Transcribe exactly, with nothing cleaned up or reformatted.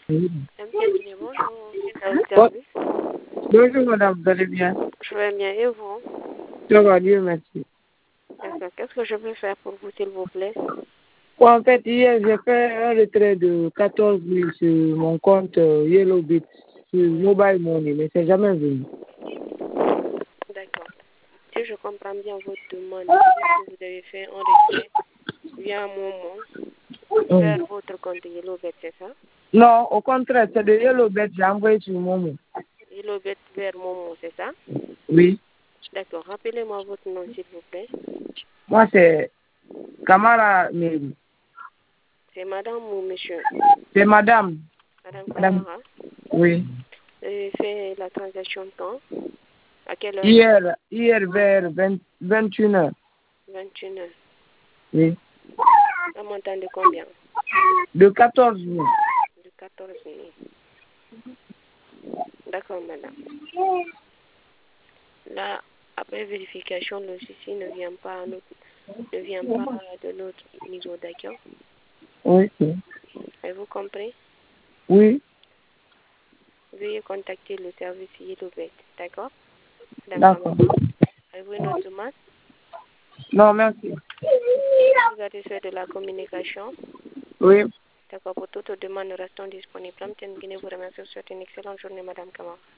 Oui. Bienvenue, bonjour. Ça vous Bon- service? Bonjour madame, vous allez bien? Je vais bien et vous? Ça va, Dieu merci. D'accord. Qu'est-ce que je peux faire pour vous, s'il vous plaît? Bon, en fait, hier, j'ai fait un retrait de quatorze mille sur mon compte euh, Yellowbit, sur Mobile Money, mais c'est jamais venu. D'accord. Si je comprends bien votre demande, c'est que vous avez fait un retrait via Momo vers votre compte Yellowbet, c'est ça? Non, au contraire, c'est de Yellowbit, j'ai envoyé sur Momo. Yellowbet vers Momo, c'est ça? Oui. D'accord. Rappelez-moi votre nom, s'il vous plaît. Moi, c'est Kamara Mary. C'est madame ou monsieur? C'est madame. Madame Madame. Kamara. Oui. Vous avez fait la transaction quand? À quelle heure? Hier, hier vers vingt, vingt et une heures. vingt et une heures. Oui. Un montant de combien? De quatorze mille. De quatorze mille. D'accord, madame. Là, après vérification, le souci ne vient pas, à notre- ne vient pas de notre niveau, d'accord? Oui. Oui. Avez-vous compris? Oui. Veuillez contacter le service Yellowbet, d'accord? Madame D'accord. Kamara. Avez-vous une autre demande? Non, merci. Vous êtes satisfait de la communication? Oui. D'accord, pour toute demande, nous restons disponibles. Madame Guinée vous remercie. Je vous souhaite une excellente journée, madame Kamara.